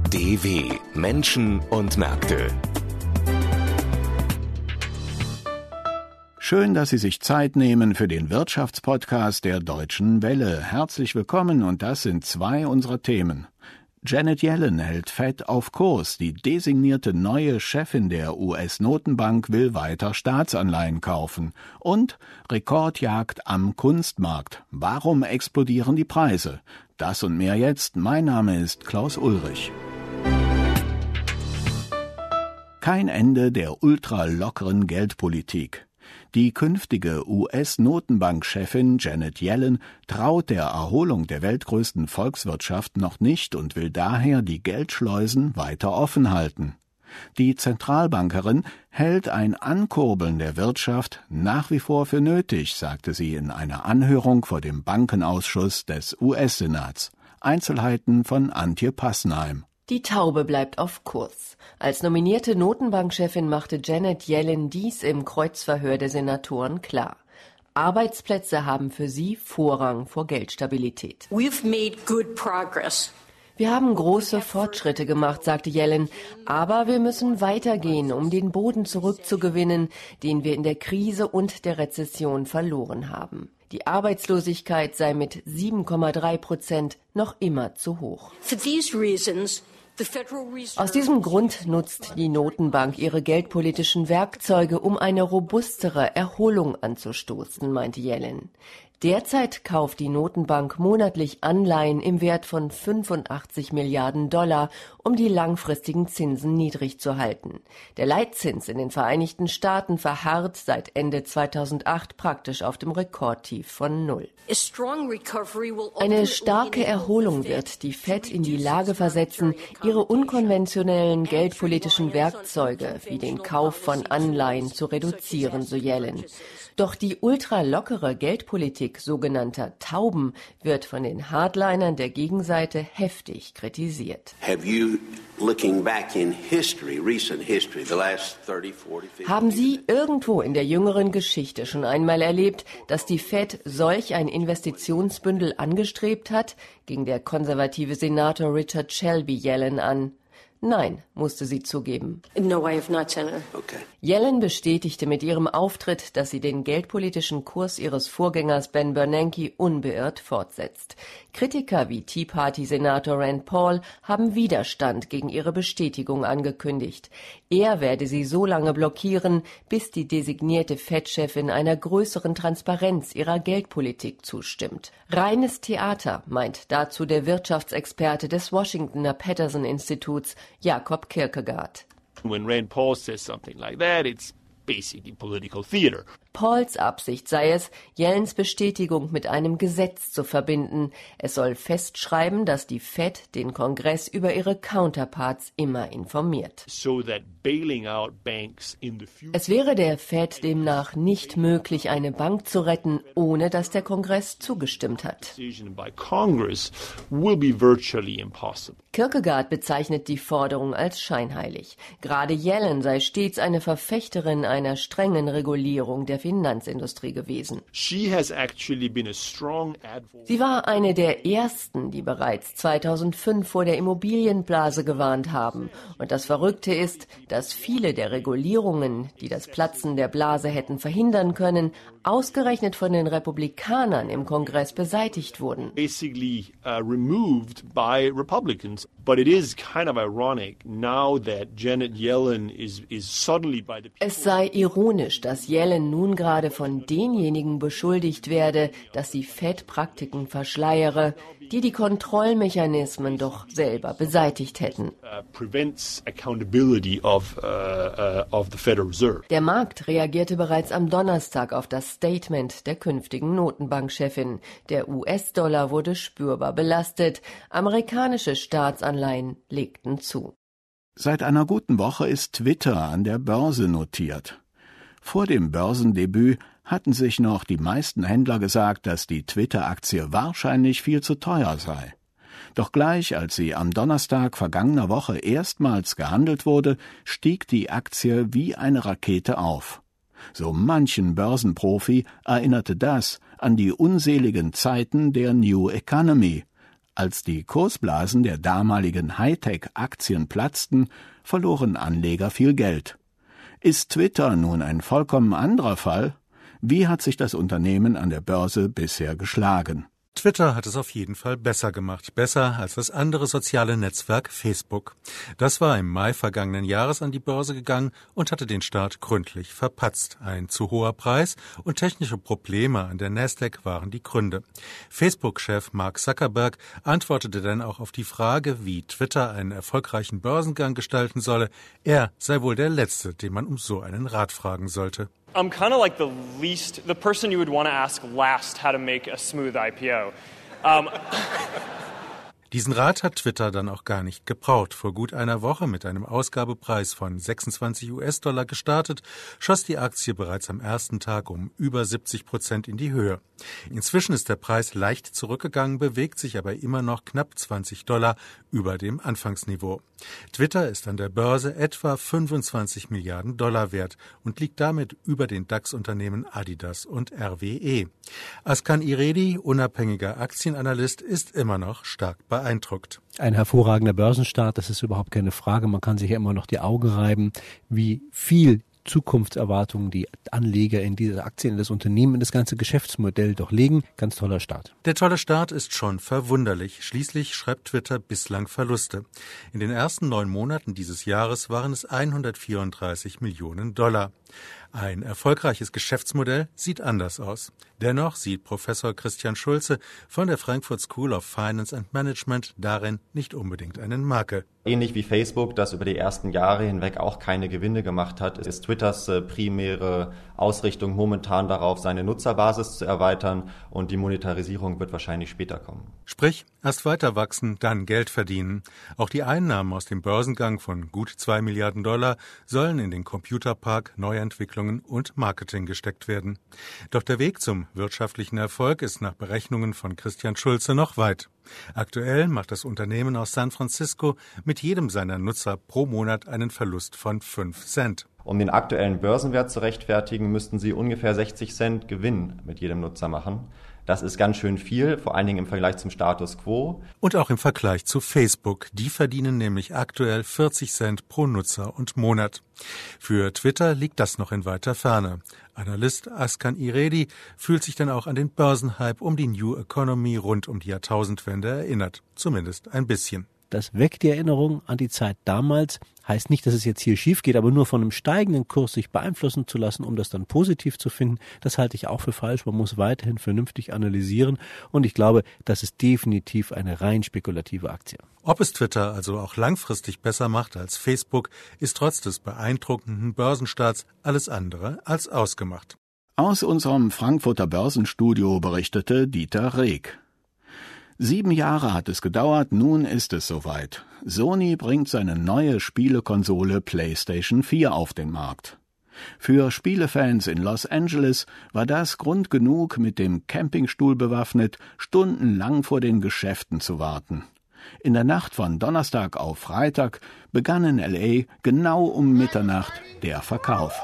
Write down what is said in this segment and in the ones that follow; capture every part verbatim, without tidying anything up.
D W Menschen und Märkte. Schön, dass Sie sich Zeit nehmen für den Wirtschaftspodcast der Deutschen Welle. Herzlich willkommen und das sind zwei unserer Themen. Janet Yellen hält Fed auf Kurs. Die designierte neue Chefin der U S-Notenbank will weiter Staatsanleihen kaufen. Und Rekordjagd am Kunstmarkt. Warum explodieren die Preise? Das und mehr jetzt. Mein Name ist Klaus Ulrich. Kein Ende der ultralockeren Geldpolitik. Die künftige U S-Notenbankchefin Janet Yellen traut der Erholung der weltgrößten Volkswirtschaft noch nicht und will daher die Geldschleusen weiter offen halten. Die Zentralbankerin hält ein Ankurbeln der Wirtschaft nach wie vor für nötig, sagte sie in einer Anhörung vor dem Bankenausschuss des U S-Senats. Einzelheiten von Antje Passenheim. Die Taube bleibt auf Kurs. Als nominierte Notenbankchefin machte Janet Yellen dies im Kreuzverhör der Senatoren klar. Arbeitsplätze haben für sie Vorrang vor Geldstabilität. We've made good progress. Wir haben große Fortschritte gemacht, sagte Yellen, aber wir müssen weitergehen, um den Boden zurückzugewinnen, den wir in der Krise und der Rezession verloren haben. Die Arbeitslosigkeit sei mit sieben Komma drei Prozent noch immer zu hoch. For these reasons, Aus diesem Grund nutzt die Notenbank ihre geldpolitischen Werkzeuge, um eine robustere Erholung anzustoßen, meinte Yellen. Derzeit kauft die Notenbank monatlich Anleihen im Wert von fünfundachtzig Milliarden Dollar, um die langfristigen Zinsen niedrig zu halten. Der Leitzins in den Vereinigten Staaten verharrt seit Ende zweitausendacht praktisch auf dem Rekordtief von null. Eine starke Erholung wird die Fed in die Lage versetzen, ihre unkonventionellen geldpolitischen Werkzeuge wie den Kauf von Anleihen zu reduzieren, so Yellen. Doch die ultralockere Geldpolitik sogenannter Tauben wird von den Hardlinern der Gegenseite heftig kritisiert. Haben Sie irgendwo in der jüngeren Geschichte schon einmal erlebt, dass die Fed solch ein Investitionsbündel angestrebt hat? Ging der konservative Senator Richard Shelby Yellen an. Nein, musste sie zugeben. No, I have not, Senator. Okay. Yellen bestätigte mit ihrem Auftritt, dass sie den geldpolitischen Kurs ihres Vorgängers Ben Bernanke unbeirrt fortsetzt. Kritiker wie Tea Party-Senator Rand Paul haben Widerstand gegen ihre Bestätigung angekündigt. Er werde sie so lange blockieren, bis die designierte Fed-Chefin einer größeren Transparenz ihrer Geldpolitik zustimmt. Reines Theater, meint dazu der Wirtschaftsexperte des Washingtoner Peterson-Instituts, Jakob Kierkegaard. When Rand Paul says something like that, it's basically political theater. Pauls Absicht sei es, Yellens Bestätigung mit einem Gesetz zu verbinden. Es soll festschreiben, dass die Fed den Kongress über ihre Counterparts immer informiert. So that bailing out banks in the future. Es wäre der Fed demnach nicht möglich, eine Bank zu retten, ohne dass der Kongress zugestimmt hat. By Congress will be virtually impossible. Kierkegaard bezeichnet die Forderung als scheinheilig. Gerade Yellen sei stets eine Verfechterin einer strengen Regulierung der Finanzindustrie gewesen. She has actually been a strong advocate. Sie war eine der ersten, die bereits zweitausendfünf vor der Immobilienblase gewarnt haben. Und das Verrückte ist, dass viele der Regulierungen, die das Platzen der Blase hätten verhindern können, ausgerechnet von den Republikanern im Kongress beseitigt wurden. Basically uh, removed by Republicans. But it is kind of ironic now that Janet Yellen is is suddenly by the people. Es sei ironisch, dass Yellen nun gerade von denjenigen beschuldigt werde, dass sie Fed-Praktiken verschleiere, die die Kontrollmechanismen doch selber beseitigt hätten. Uh, prevents accountability of, uh, uh, of the Federal Reserve. Der Markt reagierte bereits am Donnerstag auf das Statement der künftigen Notenbankchefin. Der U S-Dollar wurde spürbar belastet. Amerikanische Staatsanleihen legten zu. Seit einer guten Woche ist Twitter an der Börse notiert. Vor dem Börsendebüt hatten sich noch die meisten Händler gesagt, dass die Twitter-Aktie wahrscheinlich viel zu teuer sei. Doch gleich, als sie am Donnerstag vergangener Woche erstmals gehandelt wurde, stieg die Aktie wie eine Rakete auf. So manchen Börsenprofi erinnerte das an die unseligen Zeiten der New Economy, Als die Kursblasen der damaligen Hightech-Aktien platzten, verloren Anleger viel Geld. Ist Twitter nun ein vollkommen anderer Fall? Wie hat sich das Unternehmen an der Börse bisher geschlagen? Twitter hat es auf jeden Fall besser gemacht, besser als das andere soziale Netzwerk Facebook. Das war im Mai vergangenen Jahres an die Börse gegangen und hatte den Start gründlich verpatzt. Ein zu hoher Preis und technische Probleme an der Nasdaq waren die Gründe. Facebook-Chef Mark Zuckerberg antwortete dann auch auf die Frage, wie Twitter einen erfolgreichen Börsengang gestalten solle. Er sei wohl der Letzte, den man um so einen Rat fragen sollte. I'm kind of like the least, the person you would want to ask last how to make a smooth I P O. Um, Diesen Rat hat Twitter dann auch gar nicht gebraucht. Vor gut einer Woche mit einem Ausgabepreis von sechsundzwanzig US-Dollar gestartet, schoss die Aktie bereits am ersten Tag um über siebzig Prozent in die Höhe. Inzwischen ist der Preis leicht zurückgegangen, bewegt sich aber immer noch knapp zwanzig Dollar über dem Anfangsniveau. Twitter ist an der Börse etwa fünfundzwanzig Milliarden Dollar wert und liegt damit über den DAX-Unternehmen Adidas und R W E. Askan Iredi, unabhängiger Aktienanalyst, ist immer noch stark beeindruckt. beeindruckt. Ein hervorragender Börsenstart, das ist überhaupt keine Frage. Man kann sich ja immer noch die Augen reiben, wie viel Zukunftserwartungen die Anleger in diese Aktien, in das Unternehmen, in das ganze Geschäftsmodell doch legen. Ganz toller Start. Der tolle Start ist schon verwunderlich. Schließlich schreibt Twitter bislang Verluste. In den ersten neun Monaten dieses Jahres waren es hundertvierunddreißig Millionen Dollar. Ein erfolgreiches Geschäftsmodell sieht anders aus. Dennoch sieht Professor Christian Schulze von der Frankfurt School of Finance and Management darin nicht unbedingt einen Makel. Ähnlich wie Facebook, das über die ersten Jahre hinweg auch keine Gewinne gemacht hat, ist Twitters äh, primäre Ausrichtung momentan darauf, seine Nutzerbasis zu erweitern, und die Monetarisierung wird wahrscheinlich später kommen. Sprich, erst weiter wachsen, dann Geld verdienen. Auch die Einnahmen aus dem Börsengang von gut zwei Milliarden Dollar sollen in den Computerpark, Neuentwicklungen und Marketing gesteckt werden. Doch der Weg zum wirtschaftlichen Erfolg ist nach Berechnungen von Christian Schulze noch weit. Aktuell macht das Unternehmen aus San Francisco mit jedem seiner Nutzer pro Monat einen Verlust von fünf Cent. Um den aktuellen Börsenwert zu rechtfertigen, müssten sie ungefähr sechzig Cent Gewinn mit jedem Nutzer machen. Das ist ganz schön viel, vor allen Dingen im Vergleich zum Status quo. Und auch im Vergleich zu Facebook. Die verdienen nämlich aktuell vierzig Cent pro Nutzer und Monat. Für Twitter liegt das noch in weiter Ferne. Analyst Askan Iredi fühlt sich dann auch an den Börsenhype um die New Economy rund um die Jahrtausendwende erinnert. Zumindest ein bisschen. Das weckt die Erinnerung an die Zeit damals. Heißt nicht, dass es jetzt hier schief geht, aber nur von einem steigenden Kurs sich beeinflussen zu lassen, um das dann positiv zu finden, das halte ich auch für falsch. Man muss weiterhin vernünftig analysieren, und ich glaube, das ist definitiv eine rein spekulative Aktie. Ob es Twitter also auch langfristig besser macht als Facebook, ist trotz des beeindruckenden Börsenstarts alles andere als ausgemacht. Aus unserem Frankfurter Börsenstudio berichtete Dieter Reg. Sieben Jahre hat es gedauert, nun ist es soweit. Sony bringt seine neue Spielekonsole PlayStation vier auf den Markt. Für Spielefans in Los Angeles war das Grund genug, mit dem Campingstuhl bewaffnet, stundenlang vor den Geschäften zu warten. In der Nacht von Donnerstag auf Freitag begann in L A genau um Mitternacht der Verkauf.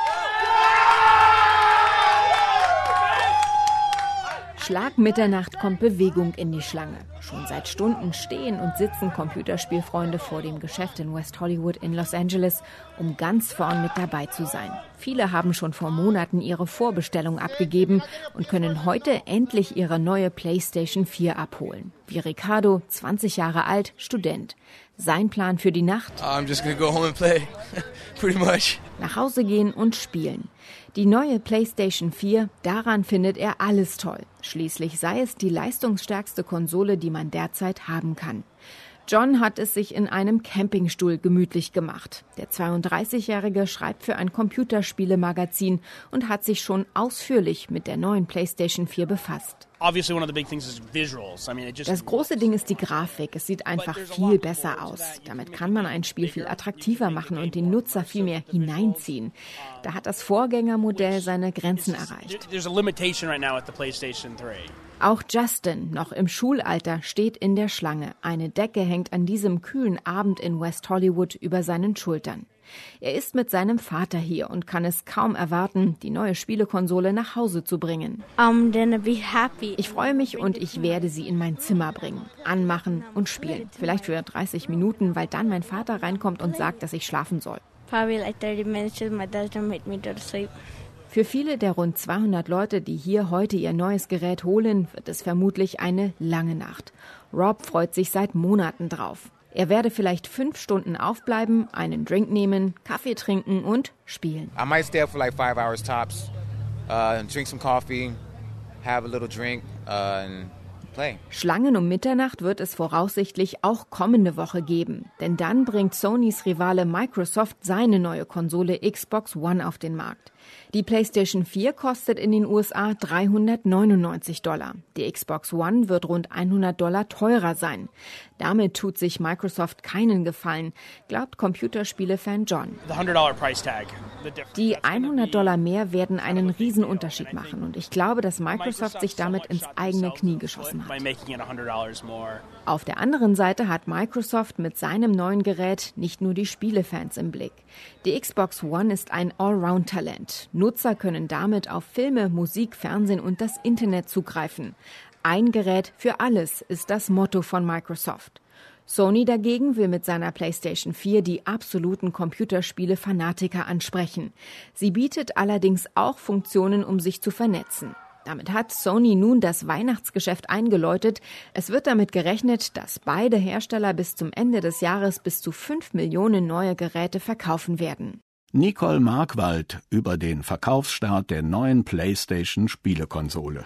Schlag Mitternacht kommt Bewegung in die Schlange. Schon seit Stunden stehen und sitzen Computerspielfreunde vor dem Geschäft in West Hollywood in Los Angeles, um ganz vorn mit dabei zu sein. Viele haben schon vor Monaten ihre Vorbestellung abgegeben und können heute endlich ihre neue PlayStation vier abholen. Wie Ricardo, zwanzig Jahre alt, Student. Sein Plan für die Nacht? I'm just gonna go home and play. Pretty much. Nach Hause gehen und spielen. Die neue PlayStation vier, daran findet er alles toll. Schließlich sei es die leistungsstärkste Konsole, die man derzeit haben kann. John hat es sich in einem Campingstuhl gemütlich gemacht. Der zweiunddreißigjährige schreibt für ein Computerspielemagazin und hat sich schon ausführlich mit der neuen PlayStation vier befasst. Das große Ding ist die Grafik. Es sieht einfach viel besser aus. Damit kann man ein Spiel viel attraktiver machen und den Nutzer viel mehr hineinziehen. Da hat das Vorgängermodell seine Grenzen erreicht. Auch Justin, noch im Schulalter, steht in der Schlange. Eine Decke hängt an diesem kühlen Abend in West Hollywood über seinen Schultern. Er ist mit seinem Vater hier und kann es kaum erwarten, die neue Spielekonsole nach Hause zu bringen. Ich freue mich und ich werde sie in mein Zimmer bringen, anmachen und spielen. Vielleicht für dreißig Minuten, weil dann mein Vater reinkommt und sagt, dass ich schlafen soll. Für viele der rund zweihundert Leute, die hier heute ihr neues Gerät holen, wird es vermutlich eine lange Nacht. Rob freut sich seit Monaten drauf. Er werde vielleicht fünf Stunden aufbleiben, einen Drink nehmen, Kaffee trinken und spielen. I might stay up for like five hours tops, uh, drink some coffee, have a little drink, uh, and play. Schlangen um Mitternacht wird es voraussichtlich auch kommende Woche geben. Denn dann bringt Sonys Rivale Microsoft seine neue Konsole Xbox One auf den Markt. Die PlayStation vier kostet in den U S A dreihundertneunundneunzig Dollar. Die Xbox One wird rund hundert Dollar teurer sein. Damit tut sich Microsoft keinen Gefallen, glaubt Computerspiele-Fan John. Die hundert Dollar mehr werden einen Riesenunterschied machen und ich glaube, dass Microsoft sich damit ins eigene Knie geschossen hat. Auf der anderen Seite hat Microsoft mit seinem neuen Gerät nicht nur die Spielefans im Blick. Die Xbox One ist ein Allround-Talent. Nutzer können damit auf Filme, Musik, Fernsehen und das Internet zugreifen. Ein Gerät für alles ist das Motto von Microsoft. Sony dagegen will mit seiner PlayStation vier die absoluten Computerspiele-Fanatiker ansprechen. Sie bietet allerdings auch Funktionen, um sich zu vernetzen. Damit hat Sony nun das Weihnachtsgeschäft eingeläutet. Es wird damit gerechnet, dass beide Hersteller bis zum Ende des Jahres bis zu fünf Millionen neue Geräte verkaufen werden. Nicole Markwald über den Verkaufsstart der neuen PlayStation-Spielekonsole.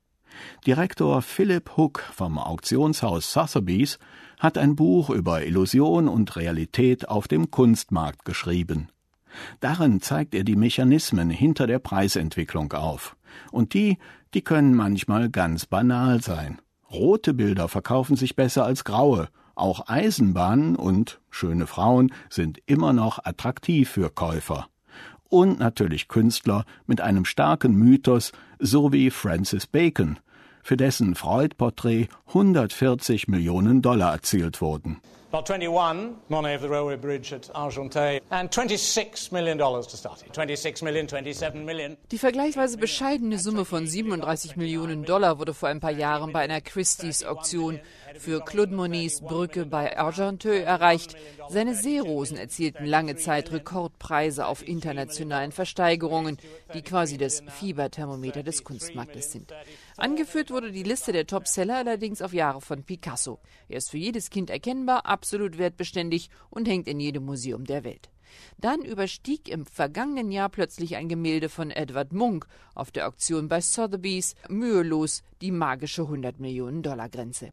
Direktor Philip Hook vom Auktionshaus Sotheby's hat ein Buch über Illusion und Realität auf dem Kunstmarkt geschrieben. Darin zeigt er die Mechanismen hinter der Preisentwicklung auf. Und die, die können manchmal ganz banal sein. Rote Bilder verkaufen sich besser als graue. Auch Eisenbahnen und schöne Frauen sind immer noch attraktiv für Käufer. Und natürlich Künstler mit einem starken Mythos, so wie Francis Bacon, für dessen Freud-Porträt hundertvierzig Millionen Dollar erzielt wurden. Lot twenty-one, Monet of the Railway Bridge at Argenteuil, and twenty-six million dollars to start it. twenty-six million, twenty-seven million. Die vergleichsweise bescheidene Summe von siebenunddreißig Millionen Dollar wurde vor ein paar Jahren bei einer Christie's-Auktion für Claude Monets Brücke bei Argenteuil erreicht. Seine Seerosen erzielten lange Zeit Rekordpreise auf internationalen Versteigerungen, die quasi das Fieberthermometer des Kunstmarktes sind. Angeführt wurde die Liste der Topseller allerdings auf Jahre von Picasso. Er ist für jedes Kind erkennbar, absolut wertbeständig und hängt in jedem Museum der Welt. Dann überstieg im vergangenen Jahr plötzlich ein Gemälde von Edvard Munch auf der Auktion bei Sotheby's mühelos die magische hundert Millionen Dollar Grenze.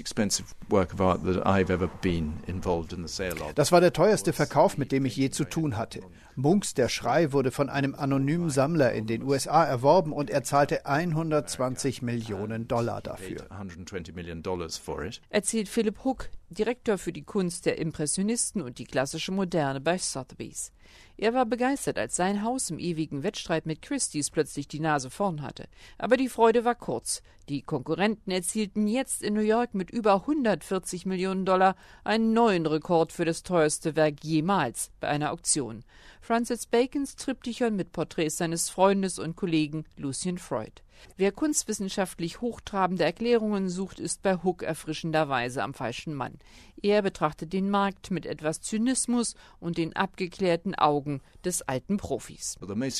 Das war der teuerste Verkauf, mit dem ich je zu tun hatte. Munchs Der Schrei wurde von einem anonymen Sammler in den U S A erworben und er zahlte hundertzwanzig Millionen Dollar dafür. Erzählt Philip Hook, Direktor für die Kunst der Impressionisten und die klassische Moderne bei Sotheby's. Er war begeistert, als sein Haus im ewigen Wettstreit mit Christie's plötzlich die Nase vorn hatte. Aber die Freude war kurz. Die Konkurrenten erzielten jetzt in New York mit über hundertvierzig Millionen Dollar einen neuen Rekord für das teuerste Werk jemals bei einer Auktion. Francis Bacons Triptychon mit Porträts seines Freundes und Kollegen Lucian Freud. Wer kunstwissenschaftlich hochtrabende Erklärungen sucht, ist bei Hook erfrischenderweise am falschen Mann. Er betrachtet den Markt mit etwas Zynismus und den abgeklärten Augen des alten Profis.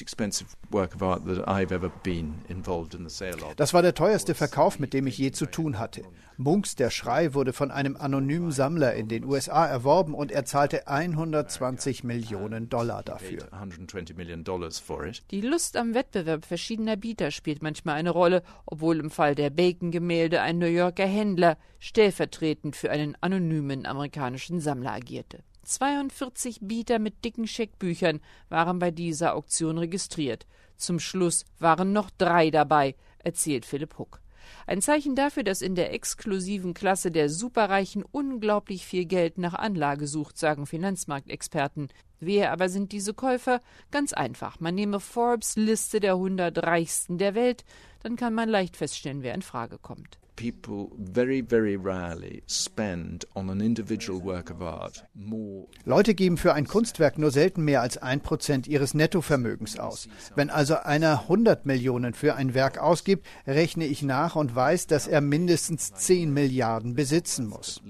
Das war der teuerste Verkauf, mit dem ich je zu tun hatte. Munchs Der Schrei wurde von einem anonymen Sammler in den U S A erworben und er zahlte hundertzwanzig Millionen Dollar dafür. Die Lust am Wettbewerb verschiedener Bieter spielt manchmal eine Rolle, obwohl im Fall der Bacon-Gemälde ein New Yorker Händler stellvertretend für einen anonymen amerikanischen Sammler agierte. zweiundvierzig Bieter mit dicken Scheckbüchern waren bei dieser Auktion registriert. Zum Schluss waren noch drei dabei, erzählt Philip Hook. Ein Zeichen dafür, dass in der exklusiven Klasse der Superreichen unglaublich viel Geld nach Anlage sucht, sagen Finanzmarktexperten. Wer aber sind diese Käufer? Ganz einfach. Man nehme Forbes' Liste der hundert Reichsten der Welt, dann kann man leicht feststellen, wer in Frage kommt. People very, very rarely spend on an individual work of art more. Leute geben für ein Kunstwerk nur selten mehr als ein Prozent ihres Nettovermögens aus. Wenn also einer hundert Millionen für ein Werk ausgibt, rechne ich nach und weiß, dass er mindestens zehn Milliarden besitzen muss.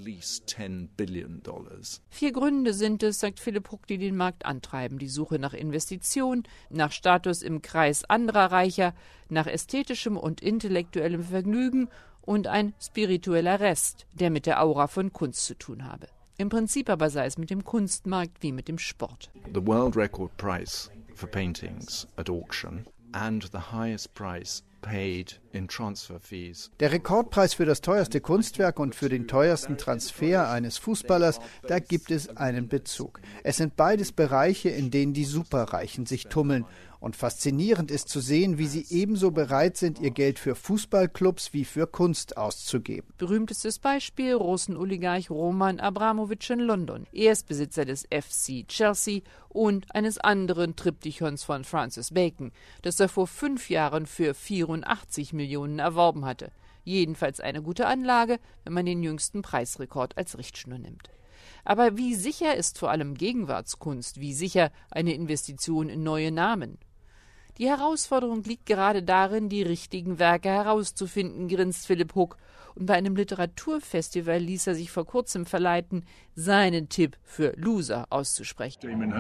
Vier Gründe sind es, sagt Philipp Hook, die den Markt antreiben. Die Suche nach Investition, nach Status im Kreis anderer Reicher, nach ästhetischem und intellektuellem Vergnügen und ein spiritueller Rest, der mit der Aura von Kunst zu tun habe. Im Prinzip aber sei es mit dem Kunstmarkt wie mit dem Sport. The world record price for paintings at auction and the highest price paid in transfer fees. Der Rekordpreis für das teuerste Kunstwerk und für den teuersten Transfer eines Fußballers, da gibt es einen Bezug. Es sind beides Bereiche, in denen die Superreichen sich tummeln. Und faszinierend ist zu sehen, wie sie ebenso bereit sind, ihr Geld für Fußballclubs wie für Kunst auszugeben. Berühmtestes Beispiel: Russen-Oligarch Roman Abramowitsch in London. Er ist Besitzer des F C Chelsea und eines anderen Triptychons von Francis Bacon, das er vor fünf Jahren für vierundachtzig Millionen erworben hatte. Jedenfalls eine gute Anlage, wenn man den jüngsten Preisrekord als Richtschnur nimmt. Aber wie sicher ist vor allem Gegenwartskunst? Wie sicher eine Investition in neue Namen? Die Herausforderung liegt gerade darin, die richtigen Werke herauszufinden, grinst Philipp Hook. Und bei einem Literaturfestival ließ er sich vor kurzem verleiten, seinen Tipp für Loser auszusprechen.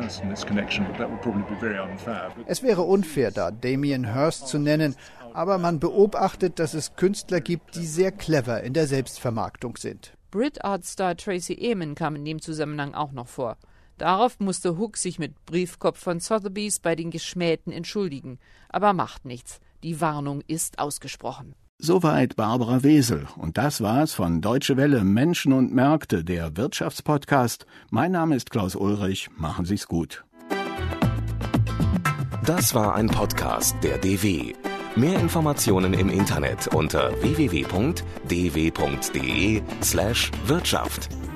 Es wäre unfair, da Damien Hirst zu nennen, aber man beobachtet, dass es Künstler gibt, die sehr clever in der Selbstvermarktung sind. Brit-Art-Star Tracy Emin kam in dem Zusammenhang auch noch vor. Darauf musste Hook sich mit Briefkopf von Sotheby's bei den Geschmähten entschuldigen. Aber macht nichts. Die Warnung ist ausgesprochen. Soweit Barbara Wesel. Und das war's von Deutsche Welle Menschen und Märkte, der Wirtschaftspodcast. Mein Name ist Klaus Ulrich. Machen Sie's gut. Das war ein Podcast der D W. Mehr Informationen im Internet unter w w w punkt d w punkt d e slash Wirtschaft.